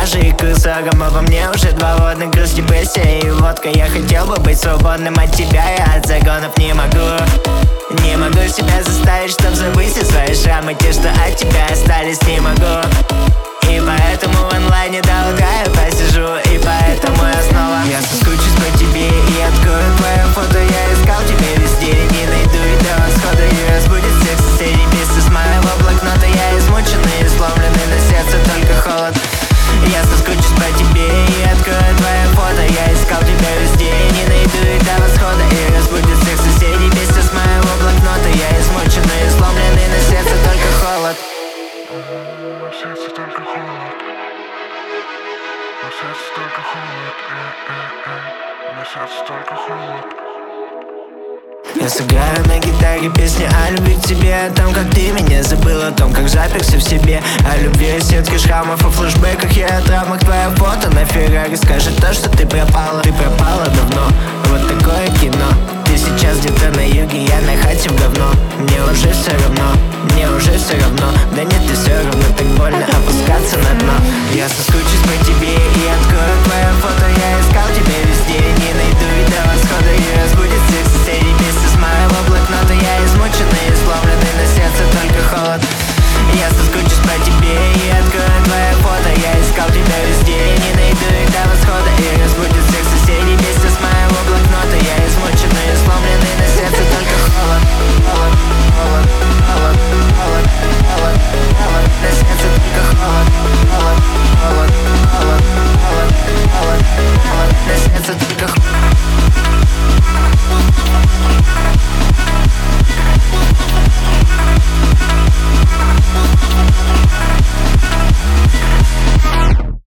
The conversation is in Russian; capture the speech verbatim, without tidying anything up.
пляже и кусок, обо мне уже два водных, груз, депрессия и водка. Я хотел бы быть свободным от тебя, я от загонов не могу. Не могу себя заставить, чтоб забыть все свои шрамы, те, что от тебя остались, не могу. И поэтому в онлайне долго я посижу, и поэтому я снова Я соскучусь по тебе и открою твое фото. Я искал тебя везде, не найду и до восхода. И разбудит всех соседей вместе с моего блокнота. Я измученный и сломленный, на сердце только холод. Я соскучусь по тебе и открою твое фото. Я искал тебя везде, не найду и до восхода. И разбудит всех соседей вместе с моего блокнота. Я измученный и сломленный, на сердце только холод. На сердце только холод. На сердце только холод. На сердце только холод. Я сыграю на гитаре песни о любви к тебе, о том, как ты меня забыл, о том, как заперся в себе, о любви, о сетке шрамов, о флешбеках и о травмах. Твое фото на Феррари скажет то, что ты пропала. Ты пропала давно, вот такое кино. Ты сейчас где-то на юге, я на хате в говно. Мне уже все равно, мне уже все равно. Да нет, ты все равно, так больно опускаться на дно. Я соскучусь по тебе и открою твое фото. Я искал тебя везде.